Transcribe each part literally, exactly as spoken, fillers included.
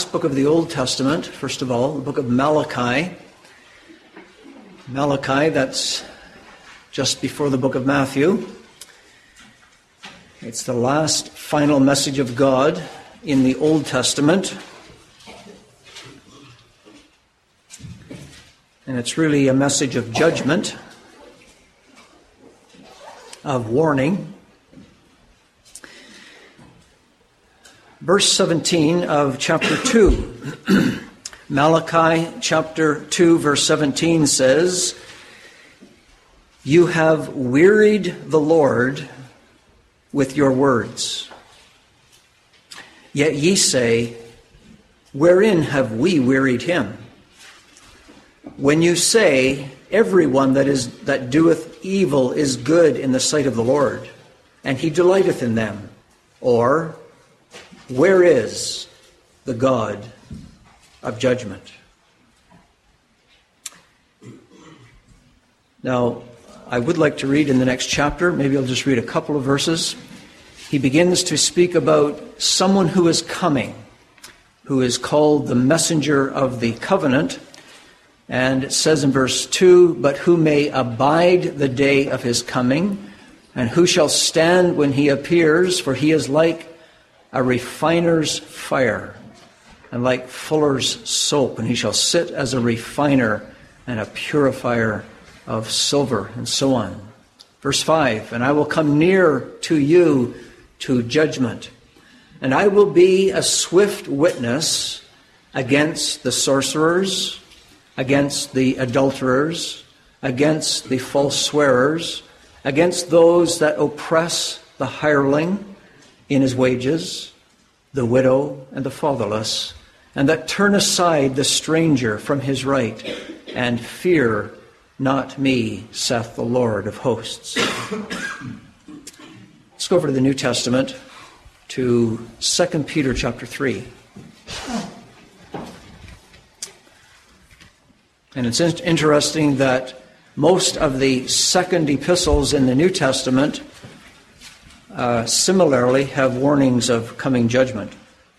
last book of the Old Testament, first of all, the book of Malachi. Malachi, that's just before the book of Matthew. It's the last final message of God in the Old Testament. And it's really a message of judgment, of warning. Verse seventeen of chapter two. Malachi chapter two, verse seventeen says, "You have wearied the Lord with your words. Yet ye say, wherein have we wearied him? When you say, everyone that is that doeth evil is good in the sight of the Lord, and he delighteth in them. Or, where is the God of judgment?" Now, I would like to read in the next chapter, maybe I'll just read a couple of verses. He begins to speak about someone who is coming, who is called the messenger of the covenant. And it says in verse two, "But who may abide the day of his coming, and who shall stand when he appears? For he is like a refiner's fire, and like fuller's soap, and he shall sit as a refiner and a purifier of silver," and so on. Verse five, "And I will come near to you to judgment, and I will be a swift witness against the sorcerers, against the adulterers, against the false swearers, against those that oppress the hireling in his wages, the widow and the fatherless, and that turn aside the stranger from his right, and fear not me, saith the Lord of hosts." Let's go over to the New Testament, to Second Peter chapter three. And it's interesting that most of the second epistles in the New Testament uh, similarly have warnings of coming judgment.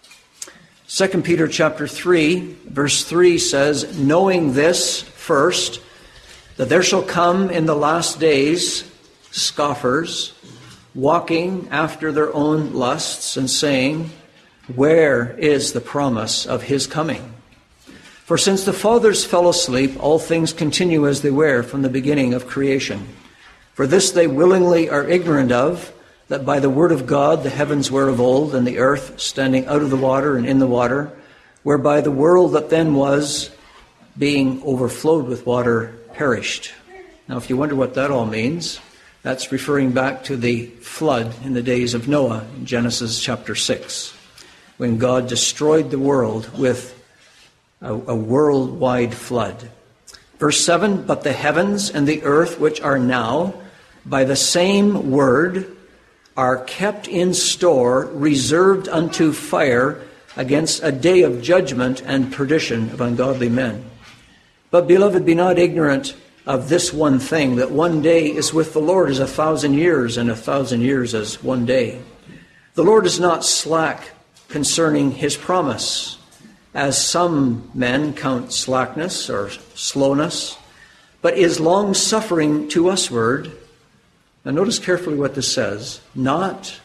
Second Peter chapter three, verse three says, "Knowing this first, that there shall come in the last days scoffers, walking after their own lusts, and saying, where is the promise of his coming? For since the fathers fell asleep, all things continue as they were from the beginning of creation. For this they willingly are ignorant of, that by the word of God the heavens were of old, and the earth standing out of the water and in the water, whereby the world that then was, being overflowed with water, perished." Now, if you wonder what that all means, that's referring back to the flood in the days of Noah in Genesis chapter six, when God destroyed the world with a, a worldwide flood. Verse seven, "But the heavens and the earth which are now, by the same word, are kept in store, reserved unto fire, against a day of judgment and perdition of ungodly men. But, beloved, be not ignorant of this one thing, that one day is with the Lord as a thousand years, and a thousand years as one day. The Lord is not slack concerning his promise, as some men count slackness or slowness, but is long-suffering to usward." Now notice carefully what this says. "Not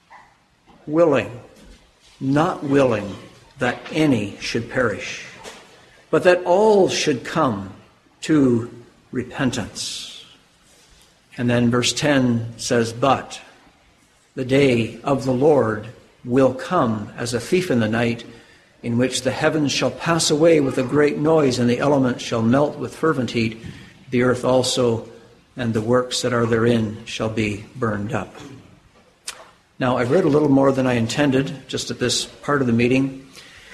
willing, not willing that any should perish, but that all should come to repentance." And then verse ten says, "But the day of the Lord will come as a thief in the night, in which the heavens shall pass away with a great noise, and the elements shall melt with fervent heat. The earth also and the works that are therein shall be burned up." Now, I've read a little more than I intended just at this part of the meeting.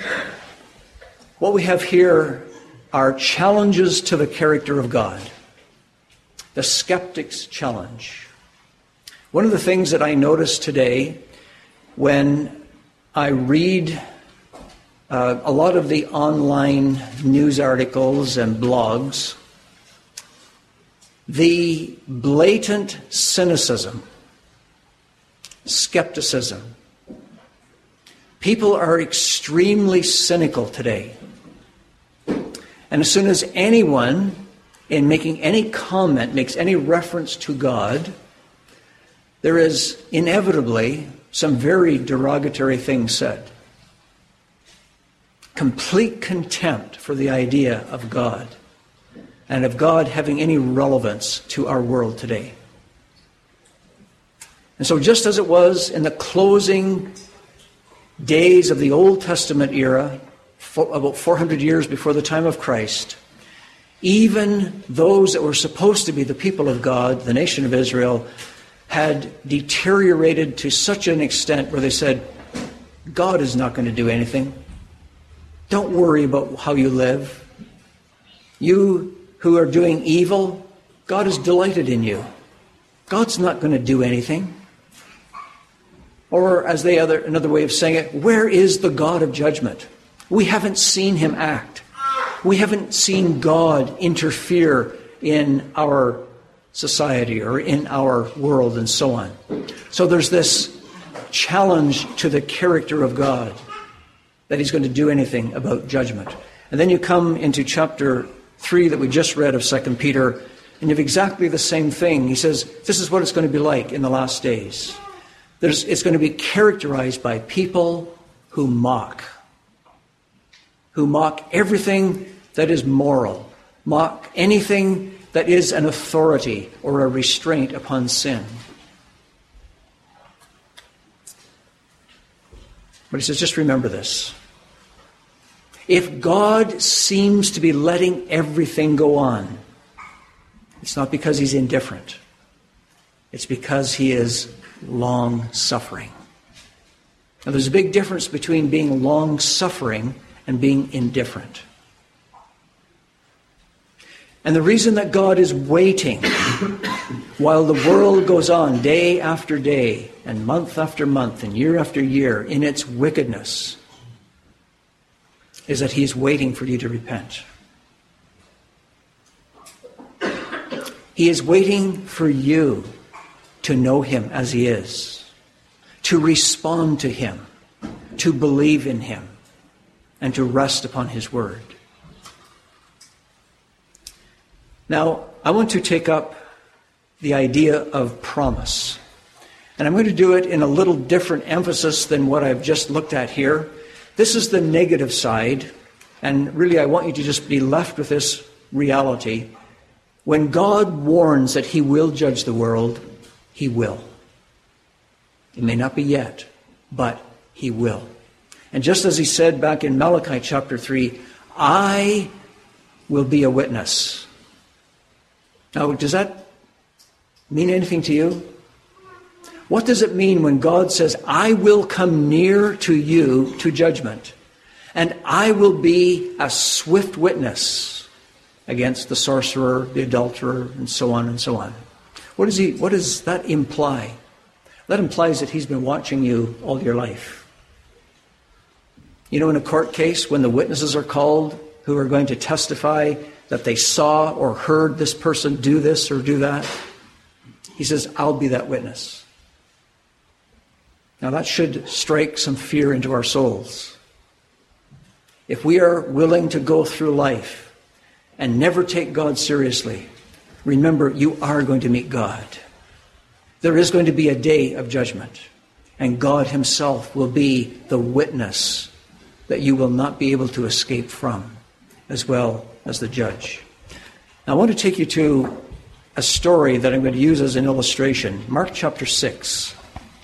What we have here are challenges to the character of God. The skeptic's challenge. One of the things that I notice today when I read uh, a lot of the online news articles and blogs, the blatant cynicism, skepticism People are extremely cynical today. And as soon as anyone, in making any comment, makes any reference to God, there is inevitably some very derogatory things said. Complete contempt for the idea of God and of God having any relevance to our world today. And so just as it was in the closing days of the Old Testament era, for about four hundred years before the time of Christ, even those that were supposed to be the people of God, the nation of Israel, had deteriorated to such an extent where they said, God is not going to do anything. Don't worry about how you live. You who are doing evil, God is delighted in you. God's not going to do anything. Or as they other another way of saying it, where is the God of judgment? We haven't seen him act. We haven't seen God interfere in our society or in our world and so on. So there's this challenge to the character of God, that he's going to do anything about judgment. And then you come into chapter three that we just read of Second Peter, and you have exactly the same thing. He says, this is what it's going to be like in the last days. There's, it's going to be characterized by people who mock. Who mock everything that is moral. Mock anything that is an authority or a restraint upon sin. But he says, just remember this. If God seems to be letting everything go on, it's not because he's indifferent. It's because he is long-suffering. Now, there's a big difference between being long-suffering and being indifferent. And the reason that God is waiting while the world goes on day after day and month after month and year after year in its wickedness is that he's waiting for you to repent. He is waiting for you to know him as he is, to respond to him, to believe in him, and to rest upon his word. Now, I want to take up the idea of promise. And I'm going to do it in a little different emphasis than what I've just looked at here. This is the negative side, and really I want you to just be left with this reality. When God warns that he will judge the world, he will. It may not be yet, but he will. And just as he said back in Malachi chapter three, I will be a witness. Now, does that mean anything to you? What does it mean when God says, I will come near to you to judgment, and I will be a swift witness against the sorcerer, the adulterer, and so on and so on? What does he, what does that imply? That implies that he's been watching you all your life. You know, in a court case, when the witnesses are called who are going to testify that they saw or heard this person do this or do that, he says, I'll be that witness. Now that should strike some fear into our souls. If we are willing to go through life and never take God seriously, remember, you are going to meet God. There is going to be a day of judgment, and God himself will be the witness that you will not be able to escape from, as well as the judge. Now, I want to take you to a story that I'm going to use as an illustration. Mark chapter six.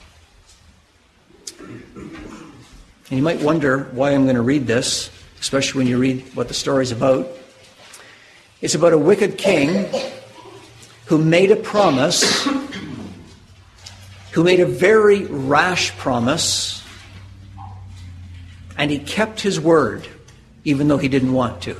And you might wonder why I'm going to read this, especially when you read what the story's about. It's about a wicked king who made a promise, who made a very rash promise, and he kept his word, even though he didn't want to.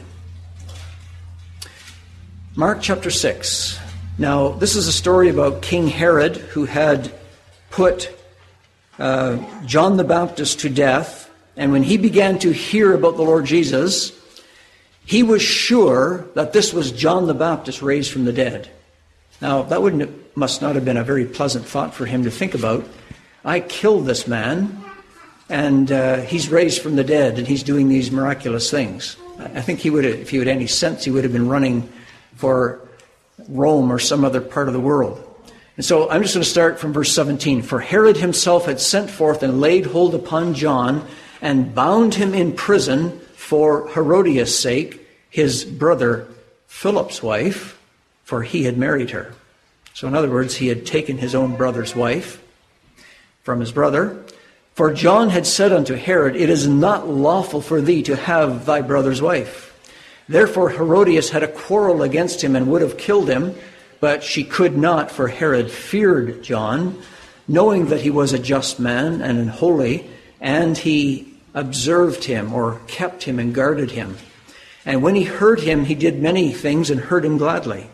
Mark chapter six. Now, this is a story about King Herod, who had put uh, John the Baptist to death. And when he began to hear about the Lord Jesus, he was sure that this was John the Baptist raised from the dead. Now, that wouldn't must not have been a very pleasant thought for him to think about. I killed this man. and uh, he's raised from the dead, and he's doing these miraculous things. I think he would, if he had any sense, he would have been running for Rome or some other part of the world. And so I'm just going to start from verse seventeen. For Herod himself had sent forth and laid hold upon John and bound him in prison for Herodias' sake, his brother Philip's wife, for he had married her. So in other words, he had taken his own brother's wife from his brother. For John had said unto Herod, It is not lawful for thee to have thy brother's wife. Therefore Herodias had a quarrel against him and would have killed him, but she could not, for Herod feared John, knowing that he was a just man and holy, and he observed him, or kept him and guarded him. And when he heard him, he did many things and heard him gladly.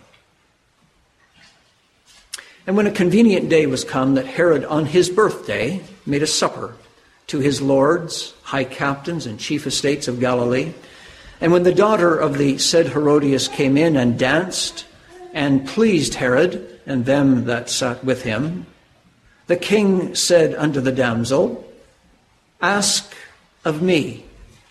And when a convenient day was come that Herod on his birthday made a supper to his lords, high captains, and chief estates of Galilee, and when the daughter of the said Herodias came in and danced and pleased Herod and them that sat with him, the king said unto the damsel, Ask of me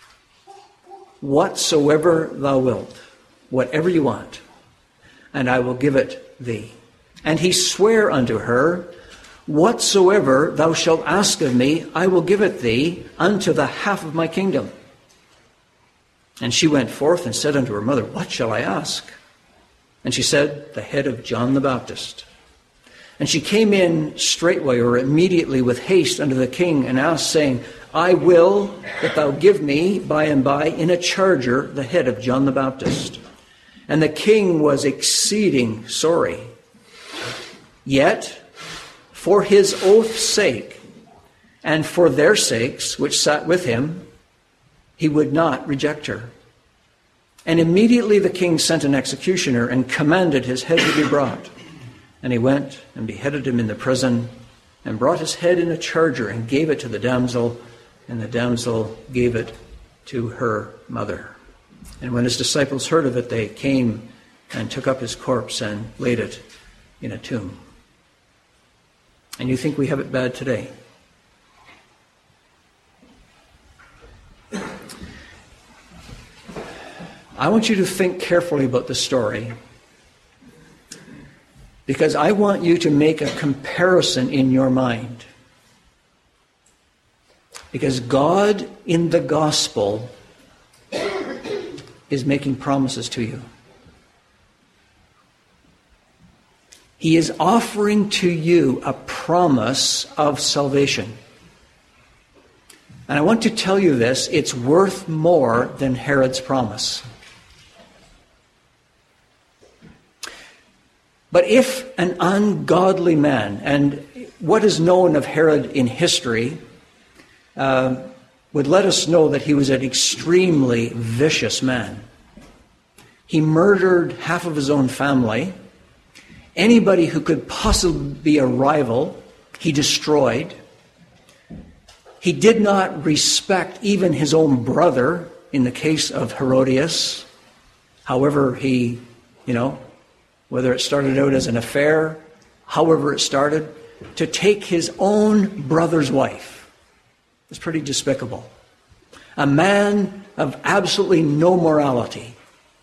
whatsoever thou wilt, whatever you want, and I will give it thee. And he sware unto her, Whatsoever thou shalt ask of me, I will give it thee unto the half of my kingdom. And she went forth and said unto her mother, What shall I ask? And she said, The head of John the Baptist. And she came in straightway, or immediately with haste unto the king, and asked, saying, I will that thou give me by and by in a charger the head of John the Baptist. And the king was exceeding sorry. Yet, for his oath's sake, and for their sakes, which sat with him, he would not reject her. And immediately the king sent an executioner and commanded his head to be brought. And he went and beheaded him in the prison, and brought his head in a charger and gave it to the damsel, and the damsel gave it to her mother. And when his disciples heard of it, they came and took up his corpse and laid it in a tomb. And you think we have it bad today? I want you to think carefully about the story, because I want you to make a comparison in your mind. Because God in the gospel is making promises to you. He is offering to you a promise of salvation. And I want to tell you this, it's worth more than Herod's promise. But if an ungodly man, and what is known of Herod in history uh, would let us know that he was an extremely vicious man. He murdered half of his own family. Anybody who could possibly be a rival, he destroyed. He did not respect even his own brother in the case of Herodias. However he, you know, whether it started out as an affair, however it started, to take his own brother's wife was pretty despicable. A man of absolutely no morality,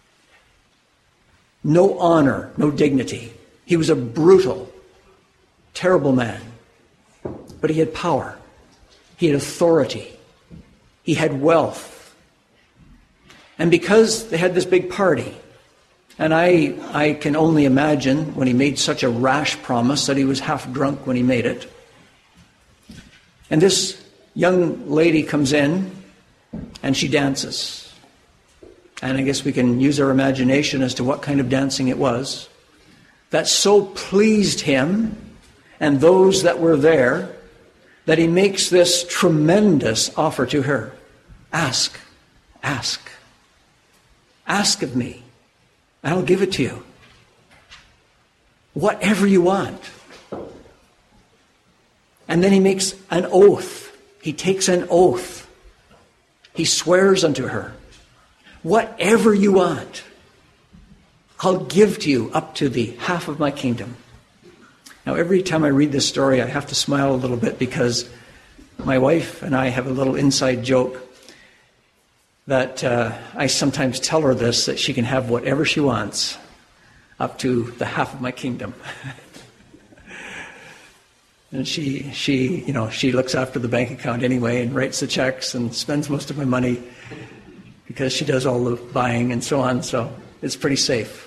no honor, no dignity. He was a brutal, terrible man. But he had power. He had authority. He had wealth. And because they had this big party, and I, I can only imagine when he made such a rash promise that he was half drunk when he made it. And this young lady comes in and she dances. And I guess we can use our imagination as to what kind of dancing it was. That so pleased him and those that were there that he makes this tremendous offer to her. Ask, ask, ask of me, and I'll give it to you. Whatever you want. And then he makes an oath. He takes an oath. He swears unto her. Whatever you want, I'll give to you up to the half of my kingdom. Now, every time I read this story, I have to smile a little bit because My wife and I have a little inside joke that uh, I sometimes tell her this, that she can have whatever she wants, up to the half of my kingdom. And she, she, you know, she looks after the bank account anyway and writes the checks and spends most of my money because she does all the buying and so on, so it's pretty safe.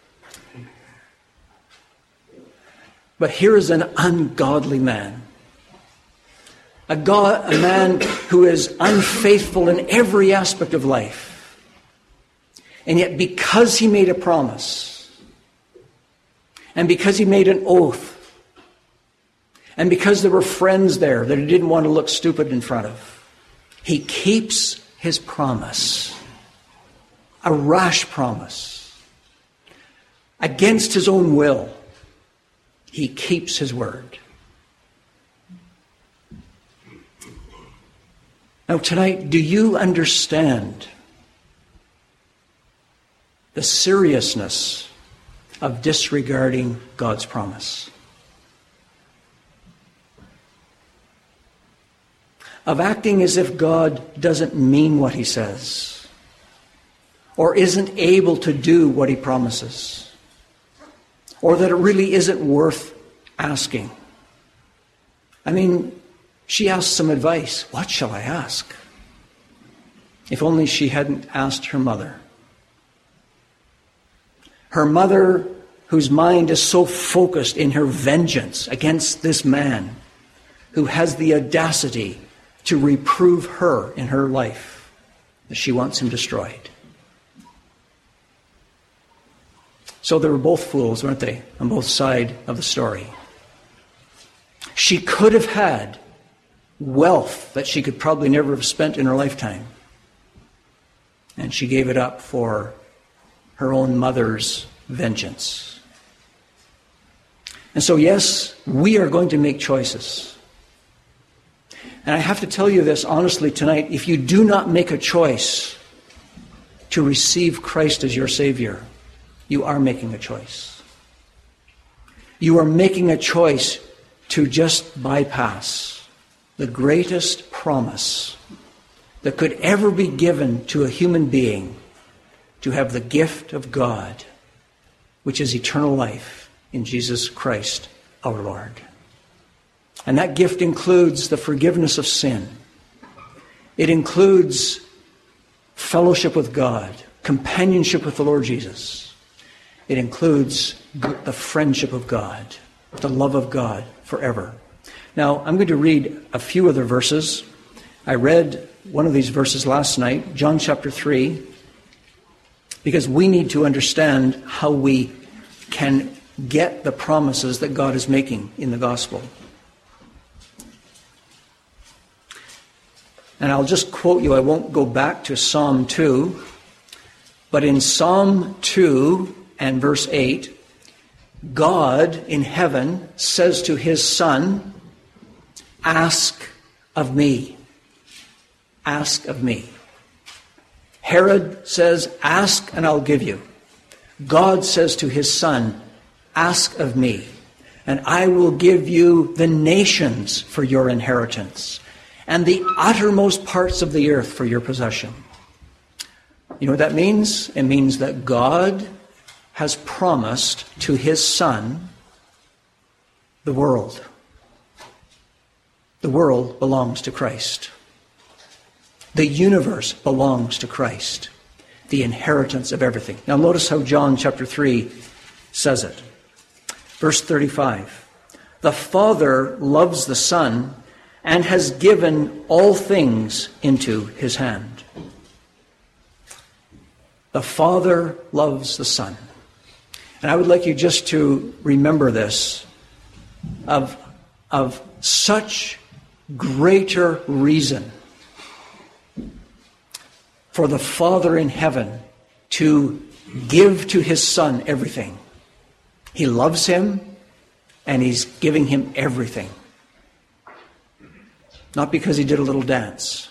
But here is an ungodly man. A, God, a man who is unfaithful in every aspect of life. And yet because he made a promise, and because he made an oath, and because there were friends there that he didn't want to look stupid in front of, he keeps his promise. A rash promise. Against his own will, he keeps his word. Now tonight, do you understand the seriousness of disregarding God's promise? Of acting as if God doesn't mean what he says, or isn't able to do what he promises, or that it really isn't worth asking. I mean, she asked some advice. What shall I ask? If only she hadn't asked her mother. Her mother, whose mind is so focused in her vengeance against this man, who has the audacity to reprove her in her life, that she wants him destroyed. So they were both fools, weren't they, on both sides of the story. She could have had wealth that she could probably never have spent in her lifetime. And she gave it up for her own mother's vengeance. And so, yes, we are going to make choices. And I have to tell you this honestly tonight, if you do not make a choice to receive Christ as your Savior, you are making a choice. You are making a choice to just bypass the greatest promise that could ever be given to a human being, to have the gift of God, which is eternal life in Jesus Christ our Lord. And that gift includes the forgiveness of sin. It includes fellowship with God, companionship with the Lord Jesus. It includes the friendship of God, the love of God forever. Now, I'm going to read a few other verses. I read one of these verses last night, John chapter three, because we need to understand how we can get the promises that God is making in the gospel. And I'll just quote you. I won't go back to Psalm two. But in Psalm two and verse eight, God in heaven says to his Son, ask of me. Ask of me. Herod says, ask and I'll give you. God says to his Son, ask of me, and I will give you the nations for your inheritance, and the uttermost parts of the earth for your possession. You know what that means? It means that God has promised to his Son the world. The world belongs to Christ. The universe belongs to Christ. The inheritance of everything. Now notice how John chapter three says it. Verse thirty-five. The Father loves the Son and has given all things into his hand. The Father loves the Son. And I would like you just to remember this, of, of such greater reason for the Father in heaven to give to his Son everything. He loves him, and he's giving him everything. Not because he did a little dance.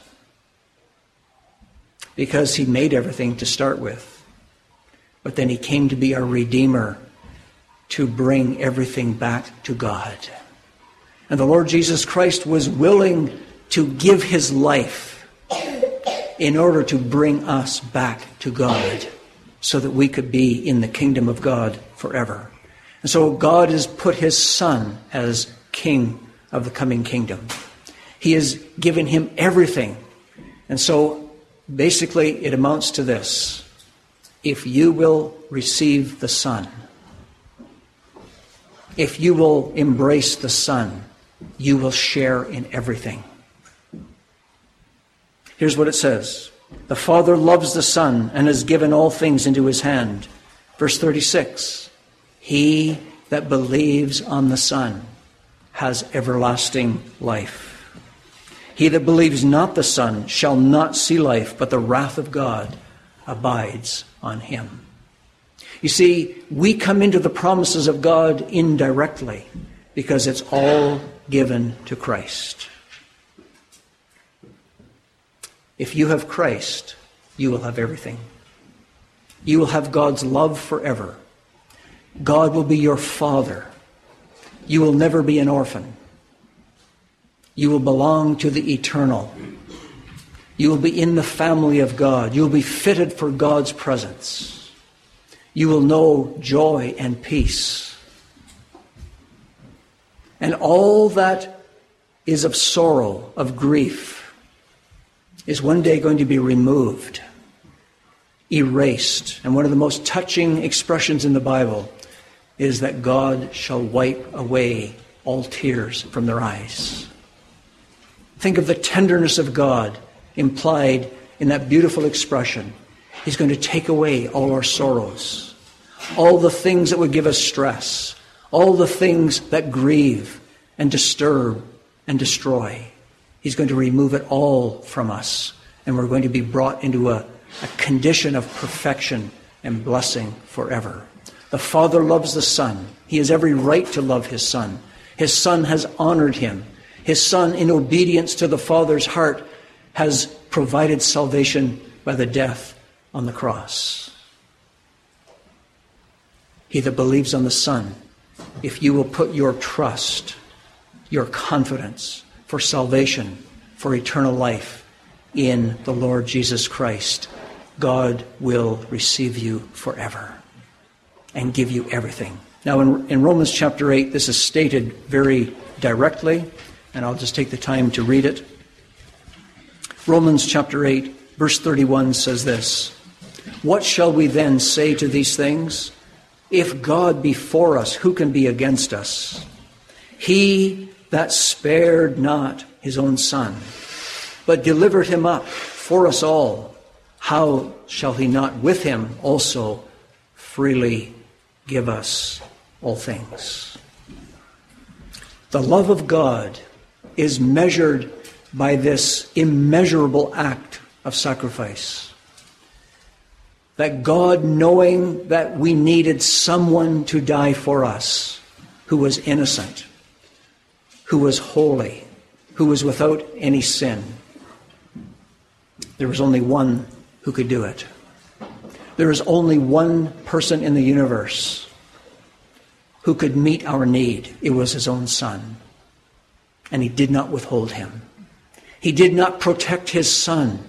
Because he made everything to start with. But then he came to be our Redeemer, to bring everything back to God. And the Lord Jesus Christ was willing to give his life in order to bring us back to God so that we could be in the kingdom of God forever. And so God has put his Son as king of the coming kingdom. He has given him everything. And so basically it amounts to this. If you will receive the Son, if you will embrace the Son, you will share in everything. Here's what it says. The Father loves the Son and has given all things into his hand. Verse thirty-six. He that believes on the Son has everlasting life. He that believes not the Son shall not see life, but the wrath of God abides on him. You see, we come into the promises of God indirectly because it's all given to Christ. If you have Christ, you will have everything. You will have God's love forever. God will be your Father. You will never be an orphan. You will belong to the eternal. You will be in the family of God. You will be fitted for God's presence. You will know joy and peace. And all that is of sorrow, of grief, is one day going to be removed, erased. And one of the most touching expressions in the Bible is that God shall wipe away all tears from their eyes. Think of the tenderness of God implied in that beautiful expression. He's going to take away all our sorrows, all the things that would give us stress, all the things that grieve and disturb and destroy. He's going to remove it all from us, and we're going to be brought into a, a condition of perfection and blessing forever. The Father loves the Son. He has every right to love his Son. His Son has honored him. His Son, in obedience to the Father's heart, has provided salvation by the death on the cross. He that believes on the Son, if you will put your trust, your confidence for salvation, for eternal life in the Lord Jesus Christ, God will receive you forever and give you everything. Now in, in Romans chapter eight, this is stated very directly, and I'll just take the time to read it. Romans chapter eight, verse thirty-one says this, "What shall we then say to these things? If God be for us, who can be against us? He that spared not his own Son, but delivered him up for us all, how shall he not with him also freely give us all things?" The love of God is measured by this immeasurable act of sacrifice. That God, knowing that we needed someone to die for us who was innocent, who was holy, who was without any sin, there was only one who could do it. There is only one person in the universe who could meet our need. It was his own Son. And he did not withhold him. He did not protect his Son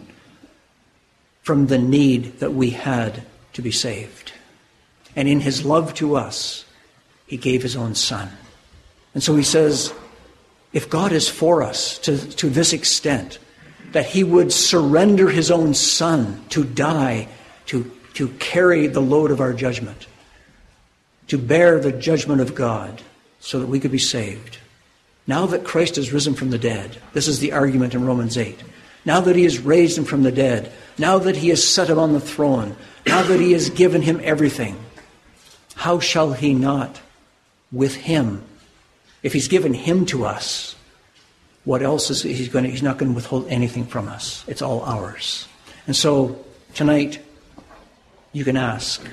from the need that we had to be saved. And in his love to us, he gave his own Son. And so he says, if God is for us to, to this extent, that he would surrender his own Son to die, to, to carry the load of our judgment, to bear the judgment of God so that we could be saved. Now that Christ has risen from the dead, this is the argument in Romans eight. Now that he has raised him from the dead, now that he has set him on the throne, now that he has given him everything, how shall he not with him, if he's given him to us, what else is he's going to, he's not going to withhold anything from us. It's all ours. And so tonight you can ask.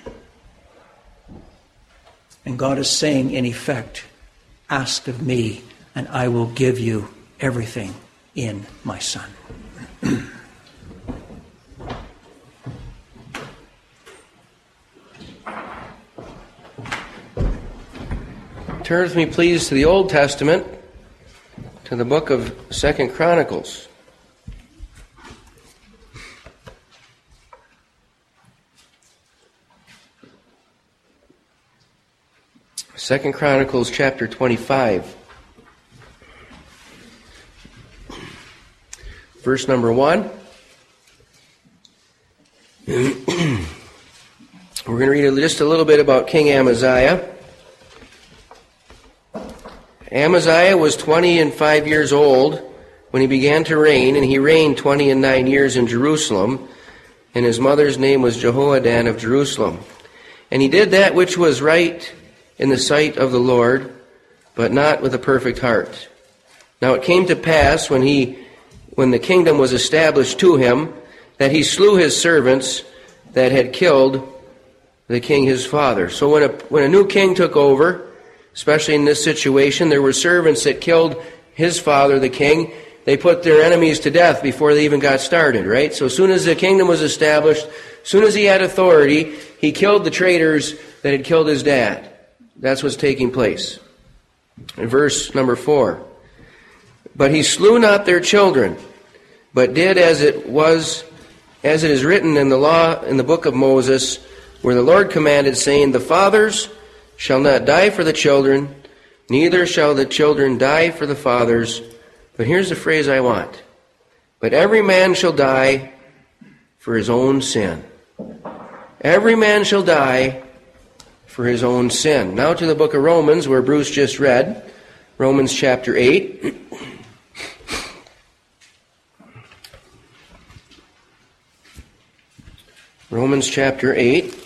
And God is saying in effect, ask of me and I will give you everything in my Son. Turn with me, please, to the Old Testament, to the book of Second Chronicles. Second Chronicles chapter twenty-five. Verse number one. We're going to read just a little bit about King Amaziah. Amaziah was twenty and five years old when he began to reign, and he reigned twenty and nine years in Jerusalem, and his mother's name was Jehoaddan of Jerusalem. And he did that which was right in the sight of the Lord, but not with a perfect heart. Now it came to pass when he, when the kingdom was established to him, that he slew his servants that had killed the king his father. So when a when a new king took over, especially in this situation, there were servants that killed his father, the king. They put their enemies to death before they even got started, right? So as soon as the kingdom was established, as soon as he had authority, he killed the traitors that had killed his dad. That's what's taking place. In verse number four. But he slew not their children, but did as it was, as it is written in the law in the book of Moses, where the Lord commanded, saying, the fathers shall not die for the children, neither shall the children die for the fathers. But here's the phrase I want. But every man shall die for his own sin. Every man shall die for his own sin. Now to the book of Romans, where Bruce just read. Romans chapter eight. Romans chapter eight.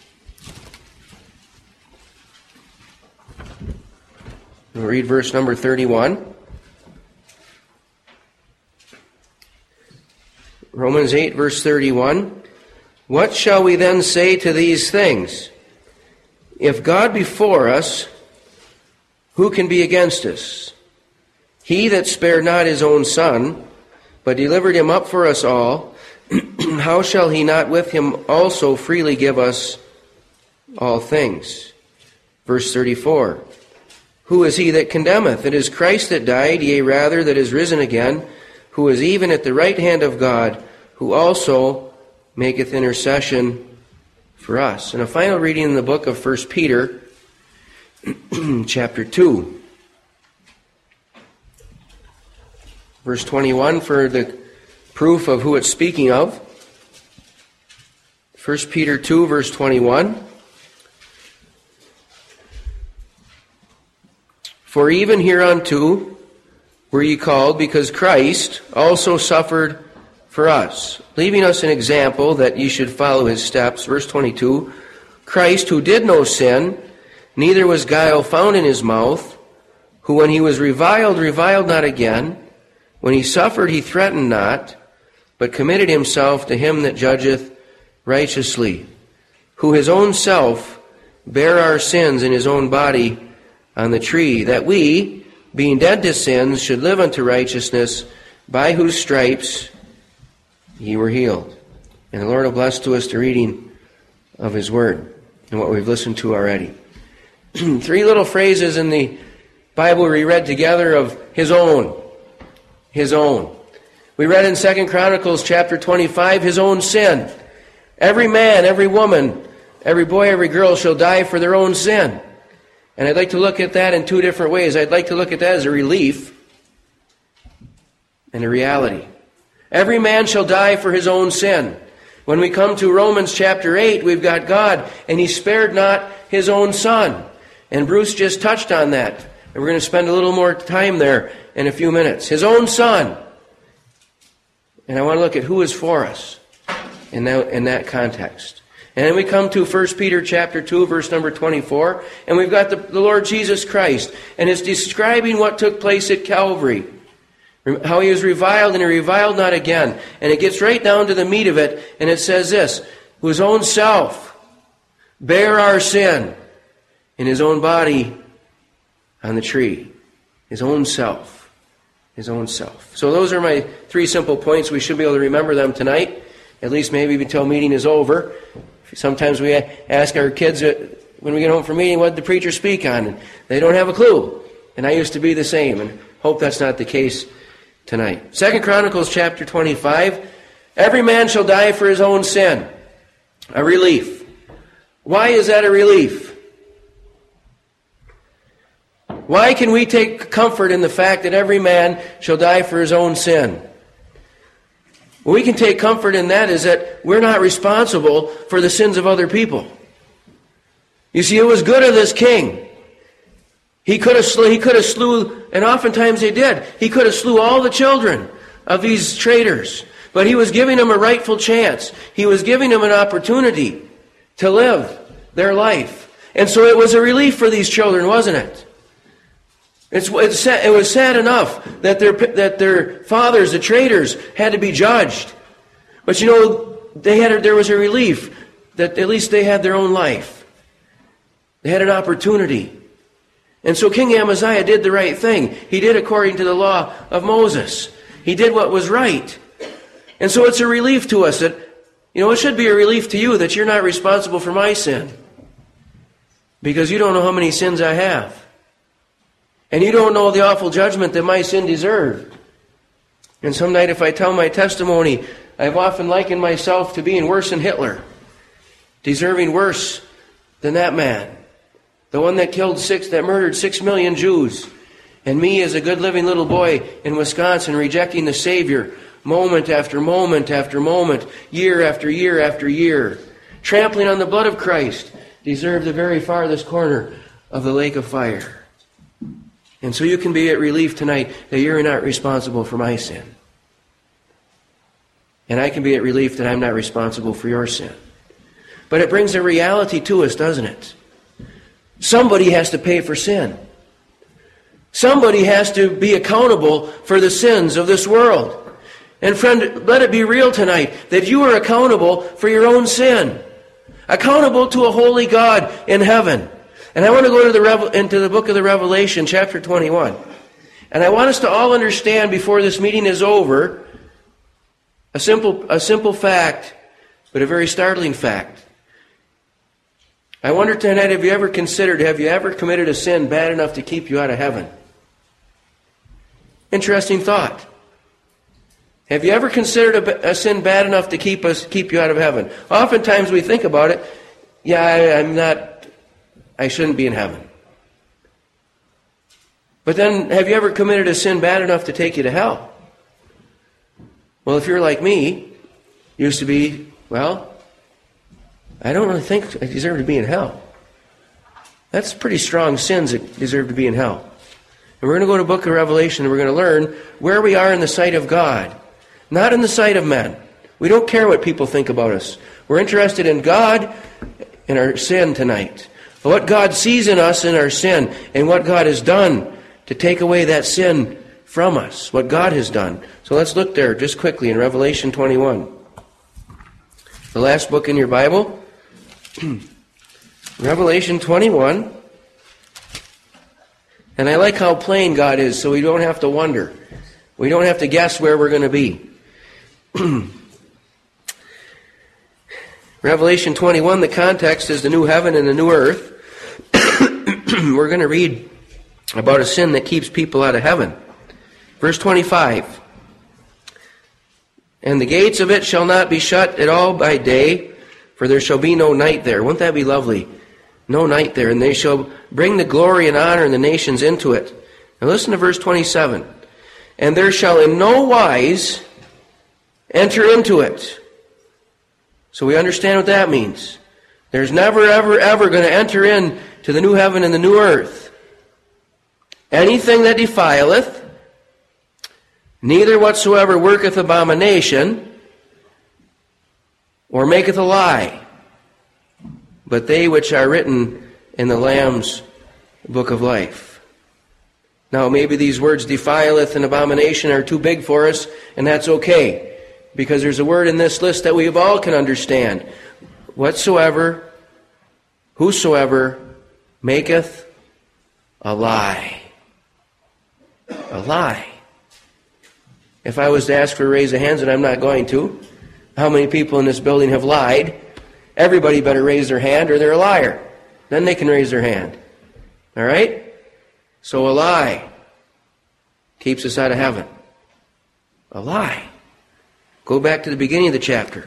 We'll read verse number thirty-one. Romans eight, verse thirty-one. What shall we then say to these things? If God be for us, who can be against us? He that spared not his own son, but delivered him up for us all, how shall he not with him also freely give us all things? Verse thirty-four. Who is he that condemneth? It is Christ that died, yea, rather, that is risen again, who is even at the right hand of God, who also maketh intercession for us. And a final reading in the book of First Peter, chapter two. Verse twenty-one, for the proof of who it's speaking of. First Peter two, verse twenty-one. For even hereunto were ye called, because Christ also suffered for us, leaving us an example that ye should follow his steps. Verse twenty-two, Christ, who did no sin, neither was guile found in his mouth, who when he was reviled, reviled not again. When he suffered, he threatened not, but committed himself to him that judgeth righteously, who his own self bare our sins in his own body on the tree, that we, being dead to sins, should live unto righteousness, by whose stripes ye were healed. And the Lord will bless to us the reading of his word and what we've listened to already. Three little phrases in the Bible we read together of his own. His own. We read in Second Chronicles chapter twenty-five, his own sin. Every man, every woman, every boy, every girl shall die for their own sin. And I'd like to look at that in two different ways. I'd like to look at that as a relief and a reality. Every man shall die for his own sin. When we come to Romans chapter eight, we've got God, and he spared not his own son. And Bruce just touched on that. And we're going to spend a little more time there in a few minutes. His own son. And I want to look at who is for us in that, in that context. And then we come to First Peter chapter two, verse number twenty-four, and we've got the, the Lord Jesus Christ, and it's describing what took place at Calvary, how he was reviled, and he reviled not again. And it gets right down to the meat of it, and it says this, whose own self bare our sin in his own body on the tree. His own self. His own self. So those are my three simple points. We should be able to remember them tonight, at least maybe until meeting is over. Sometimes we ask our kids when we get home from meeting, what did the preacher speak on? And they don't have a clue. And I used to be the same. And Hope that's not the case tonight. Second Chronicles chapter twenty-five. Every man shall die for his own sin. A relief. Why is that a relief? Why can we take comfort in the fact that every man shall die for his own sin? Well, we can take comfort in that is that we're not responsible for the sins of other people. You see, it was good of this king. He could have slew, he could have slew, and oftentimes they did. He could have slew all the children of these traitors. But he was giving them a rightful chance. He was giving them an opportunity to live their life. And so it was a relief for these children, wasn't it? It's, it's, it was sad enough that their, that their fathers, the traitors, had to be judged. But you know, they had a, there was a relief that at least they had their own life. They had an opportunity. And so King Amaziah did the right thing. He did according to the law of Moses. He did what was right. And so it's a relief to us that, you know, it should be a relief to you that you're not responsible for my sin. Because you don't know how many sins I have. And you don't know the awful judgment that my sin deserved. And some night if I tell my testimony, I've often likened myself to being worse than Hitler. Deserving worse than that man. The one that killed six, that murdered six million Jews. And me as a good living little boy in Wisconsin rejecting the Savior moment after moment after moment, year after year after year. Trampling on the blood of Christ deserved the very farthest corner of the lake of fire. And so you can be at relief tonight that you're not responsible for my sin. And I can be at relief that I'm not responsible for your sin. But it brings a reality to us, doesn't it? Somebody has to pay for sin. Somebody has to be accountable for the sins of this world. And friend, let it be real tonight that you are accountable for your own sin. Accountable to a holy God in heaven. And I want to go to the Revel- into the book of the Revelation, chapter twenty-one. And I want us to all understand before this meeting is over a simple, a simple fact, but a very startling fact. I wonder tonight, have you ever considered, have you ever committed a sin bad enough to keep you out of heaven? Interesting thought. Have you ever considered a, a sin bad enough to keep us keep you out of heaven? Oftentimes we think about it, yeah, I, I'm not, I shouldn't be in heaven. But then, have you ever committed a sin bad enough to take you to hell? Well, if you're like me, used to be, well, I don't really think I deserve to be in hell. That's pretty strong sins that deserve to be in hell. And we're going to go to the book of Revelation and we're going to learn where we are in the sight of God. Not in the sight of men. We don't care what people think about us. We're interested in God and our sin tonight. What God sees in us in our sin and what God has done to take away that sin from us. What God has done. So let's look there just quickly in Revelation twenty-one. The last book in your Bible. Revelation twenty-one. And I like how plain God is, so we don't have to wonder. We don't have to guess where we're going to be. Revelation twenty-one, the context is the new heaven and the new earth. We're going to read about a sin that keeps people out of heaven. Verse twenty-five. And the gates of it shall not be shut at all by day, for there shall be no night there. Wouldn't that be lovely? No night there. And they shall bring the glory and honor and the nations into it. Now listen to verse twenty-seven. And there shall in no wise enter into it. So we understand what that means. There's never, ever, ever going to enter in to the new heaven and the new earth anything that defileth, neither whatsoever worketh abomination, or maketh a lie, but they which are written in the Lamb's book of life. Now maybe these words defileth and abomination are too big for us, and that's okay. Because there's a word in this list that we all can understand. Whatsoever, whosoever maketh a lie. A lie. If I was to ask for a raise of hands, and I'm not going to, how many people in this building have lied? Everybody better raise their hand or they're a liar. Then they can raise their hand. All right? So a lie keeps us out of heaven? A lie. Go back to the beginning of the chapter.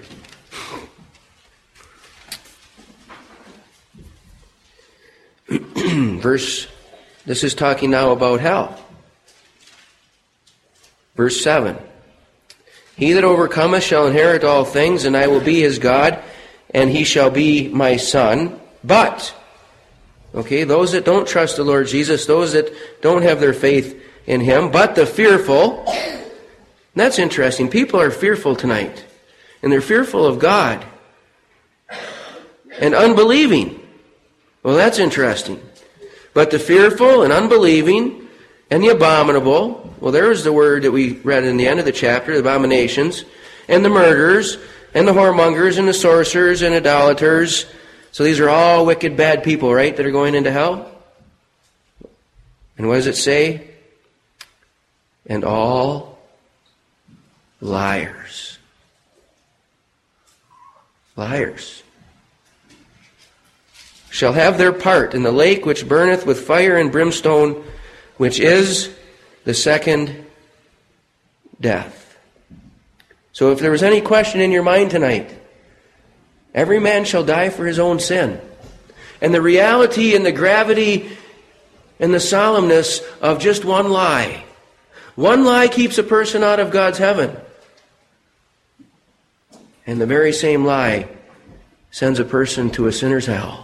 Verse, this is talking now about hell. Verse seven. He that overcometh shall inherit all things, and I will be his God, and he shall be my son. But, okay, those that don't trust the Lord Jesus, those that don't have their faith in him, but the fearful, that's interesting. People are fearful tonight, and they're fearful of God, and unbelieving. Well, that's interesting. But the fearful and unbelieving and the abominable, well, there's the word that we read in the end of the chapter, the abominations, and the murderers, and the whoremongers, and the sorcerers, and idolaters. So these are all wicked, bad people, right, that are going into hell? And what does it say? And all liars. Liars. Shall have their part in the lake which burneth with fire and brimstone, which is the second death. So if there was any question in your mind tonight, every man shall die for his own sin. And the reality and the gravity and the solemnness of just one lie. One lie keeps a person out of God's heaven. And the very same lie sends a person to a sinner's hell.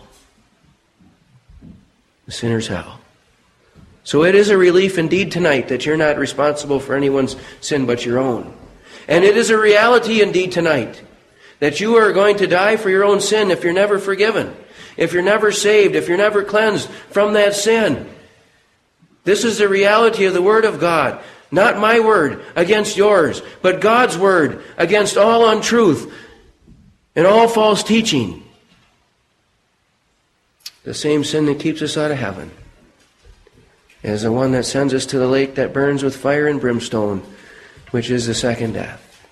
A sinner's hell. So it is a relief indeed tonight that you're not responsible for anyone's sin but your own. And it is a reality indeed tonight that you are going to die for your own sin if you're never forgiven, if you're never saved, if you're never cleansed from that sin. This is the reality of the Word of God. Not my word against yours, but God's word against all untruth and all false teaching. The same sin that keeps us out of heaven is the one that sends us to the lake that burns with fire and brimstone, which is the second death.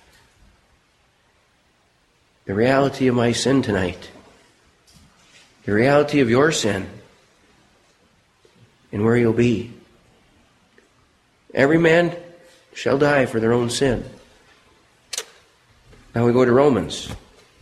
The reality of my sin tonight, the reality of your sin, and where you'll be. Every man shall die for their own sin. Now we go to Romans.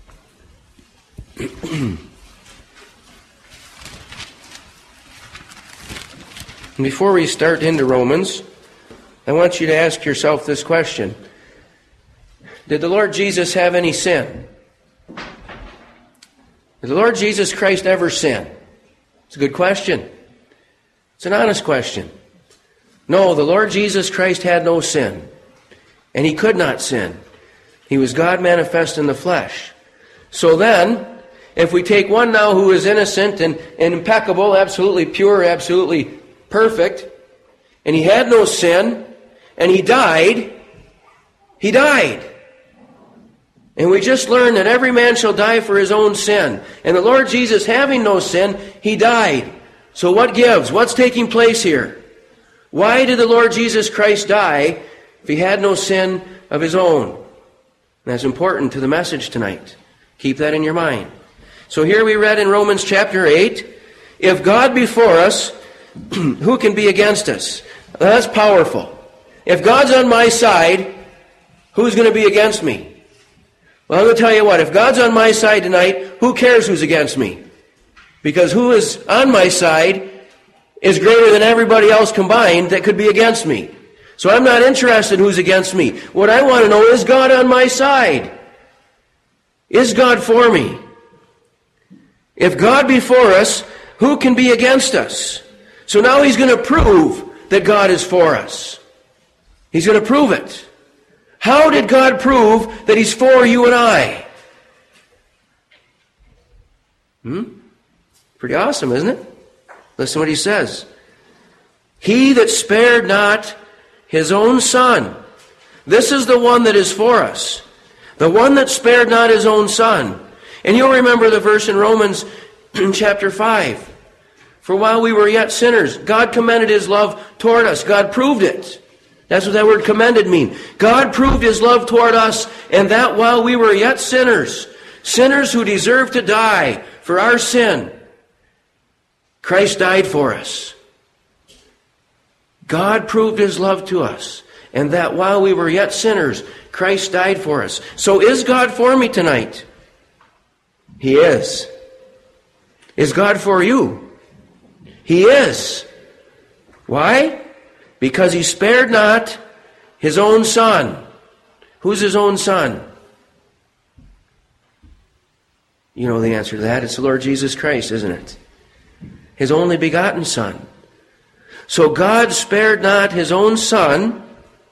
And before we start into Romans, I want you to ask yourself this question. Did the Lord Jesus have any sin? Did the Lord Jesus Christ ever sin? It's a good question. It's an honest question. No, the Lord Jesus Christ had no sin. And he could not sin. He was God manifest in the flesh. So then, if we take one now who is innocent and, and impeccable, absolutely pure, absolutely perfect, and he had no sin, and he died, he died. And we just learned that every man shall die for his own sin. And the Lord Jesus, having no sin, he died. So what gives? What's taking place here? Why did the Lord Jesus Christ die if he had no sin of his own? And that's important to the message tonight. Keep that in your mind. So here we read in Romans chapter eight, if God be for us, who can be against us? Now, that's powerful. If God's on my side, who's going to be against me? Well, I'm going to tell you what, if God's on my side tonight, who cares who's against me? Because who is on my side is greater than everybody else combined that could be against me. So I'm not interested who's against me. What I want to know, is God on my side? Is God for me? If God be for us, who can be against us? So now he's going to prove that God is for us. He's going to prove it. How did God prove that he's for you and I? Hmm? Pretty awesome, isn't it? Listen to what he says. He that spared not his own son. This is the one that is for us. The one that spared not his own son. And you'll remember the verse in Romans in chapter five. For while we were yet sinners, God commended his love toward us. God proved it. That's what that word commended means. God proved his love toward us, and that while we were yet sinners, sinners who deserve to die for our sin, Christ died for us. God proved his love to us, and that while we were yet sinners, Christ died for us. So is God for me tonight? He is. Is God for you? He is. Why? Because he spared not his own son. Who's his own son? You know the answer to that. It's the Lord Jesus Christ, isn't it? His only begotten Son. So God spared not his own Son,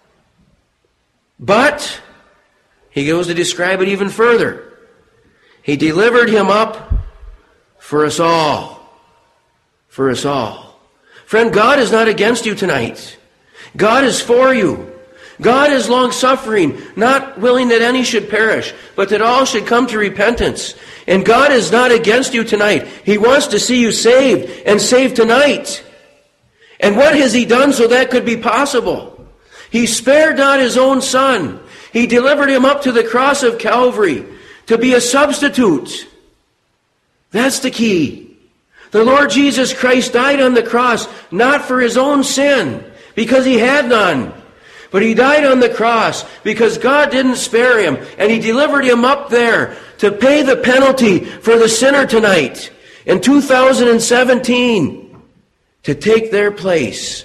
but he goes to describe it even further. He delivered him up for us all. For us all. Friend, God is not against you tonight. God is for you. God is long-suffering, not willing that any should perish, but that all should come to repentance. And God is not against you tonight. He wants to see you saved, and saved tonight. And what has he done so that could be possible? He spared not his own Son. He delivered him up to the cross of Calvary to be a substitute. That's the key. The Lord Jesus Christ died on the cross, not for his own sin, because he had none. But he died on the cross because God didn't spare him, and he delivered him up there to pay the penalty for the sinner tonight in two thousand seventeen, to take their place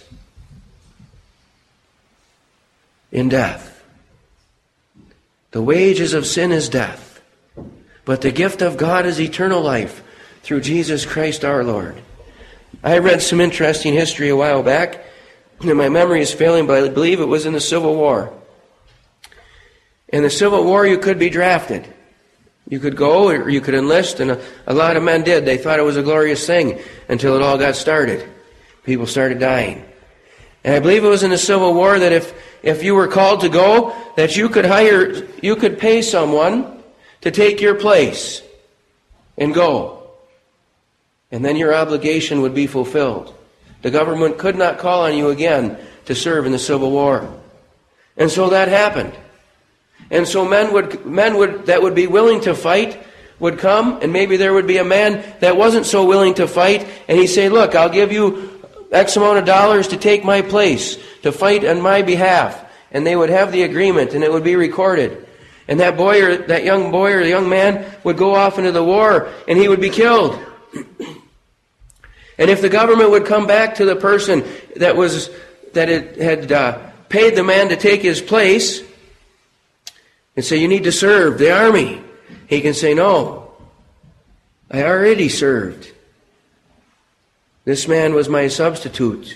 in death. The wages of sin is death, but the gift of God is eternal life through Jesus Christ our Lord. I read some interesting history a while back, and my memory is failing, but I believe it was in the Civil War. In the Civil War, you could be drafted. You could go or you could enlist, and a, a lot of men did. They thought it was a glorious thing until it all got started. People started dying. And I believe it was in the Civil War that if, if you were called to go, that you could hire, you could pay someone to take your place and go. And then your obligation would be fulfilled. The government could not call on you again to serve in the Civil War. And so that happened. And so men would men would that would be willing to fight would come, and maybe there would be a man that wasn't so willing to fight, and he'd say, look, I'll give you X amount of dollars to take my place, to fight on my behalf. And they would have the agreement, and it would be recorded. And that boy or that young boy or the young man would go off into the war, and he would be killed. And if the government would come back to the person that was that it had uh, paid the man to take his place and say, you need to serve the army, he can say, no, I already served. This man was my substitute.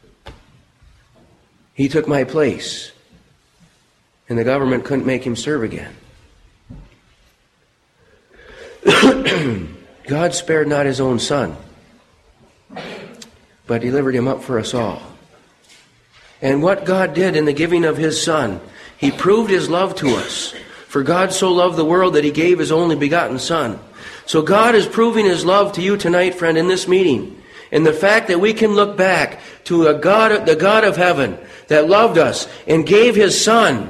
He took my place. And the government couldn't make him serve again. God spared not his own Son, but delivered him up for us all. And what God did in the giving of his Son, he proved his love to us. For God so loved the world that he gave his only begotten Son. So God is proving his love to you tonight, friend, in this meeting. And the fact that we can look back to a God, the God of heaven that loved us and gave his Son.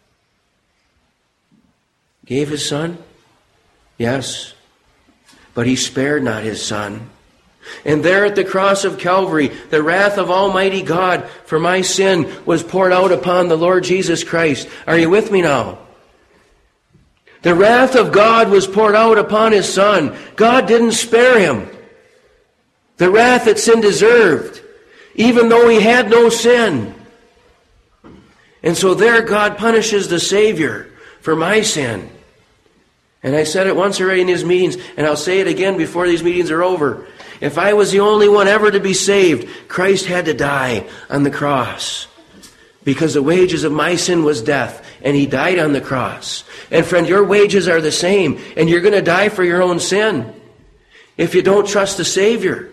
Gave his Son? Yes. But he spared not his Son. And there at the cross of Calvary, the wrath of Almighty God for my sin was poured out upon the Lord Jesus Christ. Are you with me now? The wrath of God was poured out upon his Son. God didn't spare him. The wrath that sin deserved, even though he had no sin. And so there God punishes the Savior for my sin. And I said it once already in these meetings, and I'll say it again before these meetings are over. If I was the only one ever to be saved, Christ had to die on the cross. Because the wages of my sin was death, and he died on the cross. And friend, your wages are the same, and you're going to die for your own sin if you don't trust the Savior.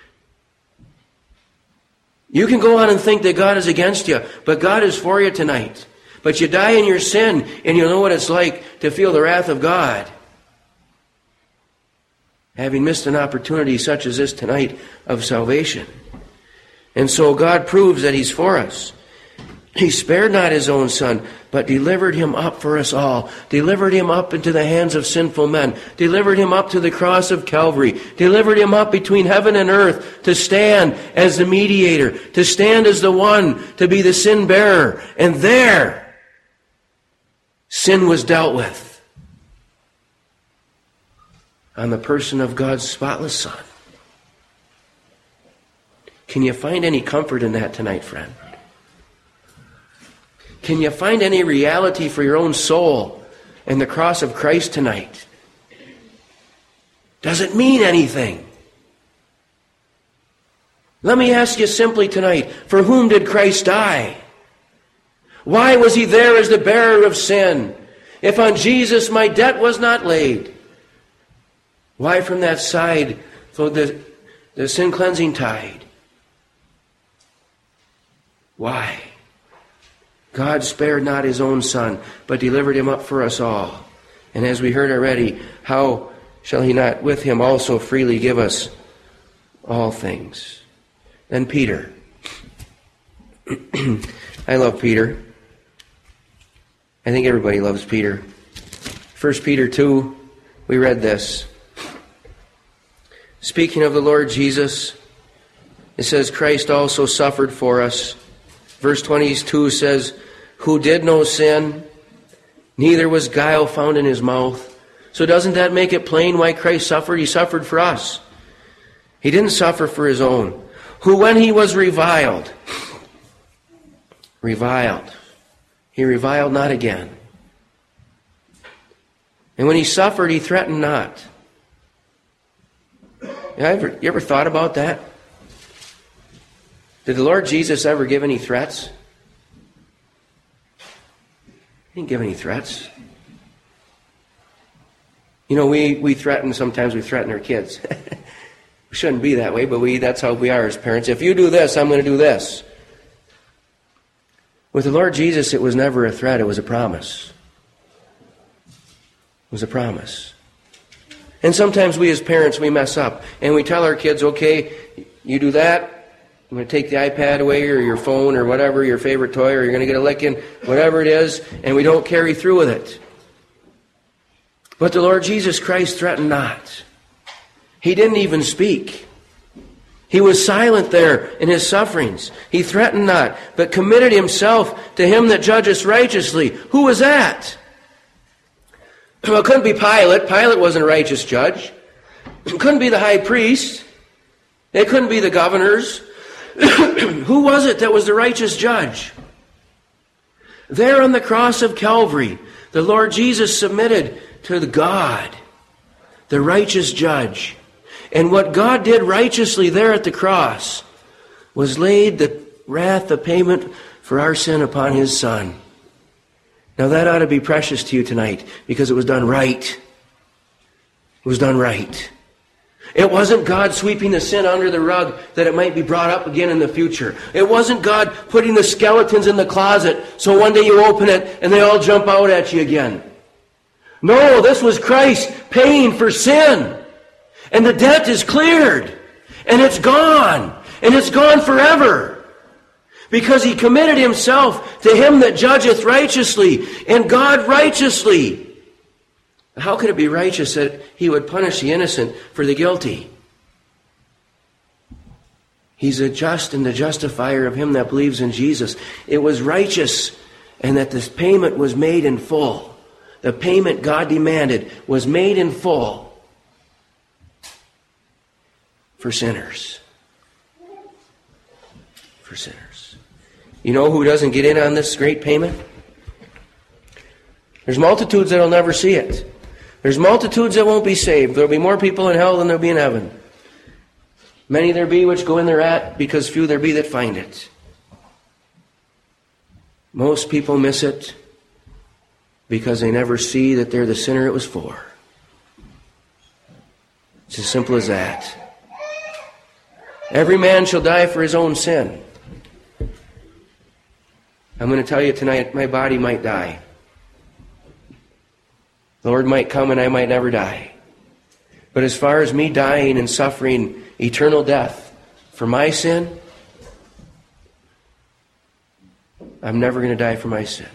You can go on and think that God is against you, but God is for you tonight. But you die in your sin, and you'll know what it's like to feel the wrath of God. Having missed an opportunity such as this tonight of salvation. And so God proves that he's for us. He spared not his own Son, but delivered him up for us all. Delivered him up into the hands of sinful men. Delivered him up to the cross of Calvary. Delivered him up between heaven and earth to stand as the mediator. To stand as the one to be the sin bearer. And there, sin was dealt with on the person of God's spotless Son. Can you find any comfort in that tonight, friend? Can you find any reality for your own soul in the cross of Christ tonight? Does it mean anything? Let me ask you simply tonight, for whom did Christ die? Why was he there as the bearer of sin? If on Jesus my debt was not laid, why from that side flowed the, the sin cleansing tide? Why? God spared not his own Son, but delivered him up for us all. And as we heard already, how shall he not with him also freely give us all things? Then Peter. I love Peter. I think everybody loves Peter. First Peter two, we read this. Speaking of the Lord Jesus, it says, Christ also suffered for us. Verse twenty-two says, who did no sin, neither was guile found in his mouth. So doesn't that make it plain why Christ suffered? He suffered for us. He didn't suffer for his own. Who when he was reviled, reviled, he reviled not again. And when he suffered, he threatened not. You ever, you ever thought about that? Did the Lord Jesus ever give any threats? He didn't give any threats. You know, we, we threaten, sometimes we threaten our kids. We shouldn't be that way, but we that's how we are as parents. If you do this, I'm going to do this. With the Lord Jesus, it was never a threat, it was a promise. It was a promise. And sometimes we as parents, we mess up. And we tell our kids, okay, you do that, I'm going to take the iPad away or your phone or whatever, your favorite toy, or you're going to get a licking, whatever it is, and we don't carry through with it. But the Lord Jesus Christ threatened not. He didn't even speak. He was silent there in his sufferings. He threatened not, but committed himself to him that judgeth righteously. Who was that? Well, it couldn't be Pilate. Pilate wasn't a righteous judge. It couldn't be the high priest. It couldn't be the governors. Who was it that was the righteous judge? There on the cross of Calvary, the Lord Jesus submitted to the God, the righteous judge. And what God did righteously there at the cross was laid the wrath, the payment for our sin upon his Son. Now that ought to be precious to you tonight because it was done right. It was done right. It wasn't God sweeping the sin under the rug that it might be brought up again in the future. It wasn't God putting the skeletons in the closet so one day you open it and they all jump out at you again. No, this was Christ paying for sin. And the debt is cleared. And it's gone. And it's gone forever. Because he committed himself to him that judgeth righteously. And God righteously. How could it be righteous that he would punish the innocent for the guilty? He's a just and the justifier of him that believes in Jesus. It was righteous and that this payment was made in full. The payment God demanded was made in full for sinners. For sinners. You know who doesn't get in on this great payment? There's multitudes that will never see it. There's multitudes that won't be saved. There'll be more people in hell than there'll be in heaven. Many there be which go in thereat, because few there be that find it. Most people miss it because they never see that they're the sinner it was for. It's as simple as that. Every man shall die for his own sin. I'm going to tell you tonight, my body might die. The Lord might come and I might never die. But as far as me dying and suffering eternal death for my sin, I'm never going to die for my sin.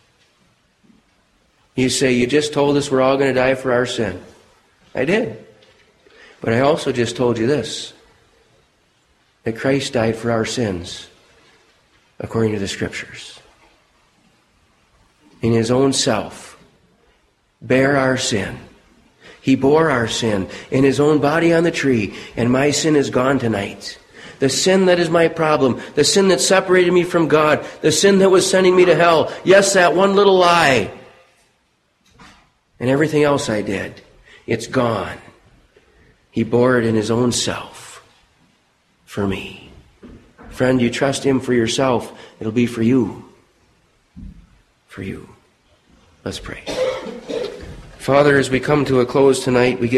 You say, you just told us we're all going to die for our sin. I did. But I also just told you this, that Christ died for our sins, according to the Scriptures. In His own self, bear our sin. He bore our sin in His own body on the tree, and my sin is gone tonight. The sin that is my problem, the sin that separated me from God, the sin that was sending me to hell, yes, that one little lie, and everything else I did, it's gone. He bore it in His own self for me. Friend, you trust Him for yourself, it'll be for you. For you. Let's pray. Father, as we come to a close tonight, we give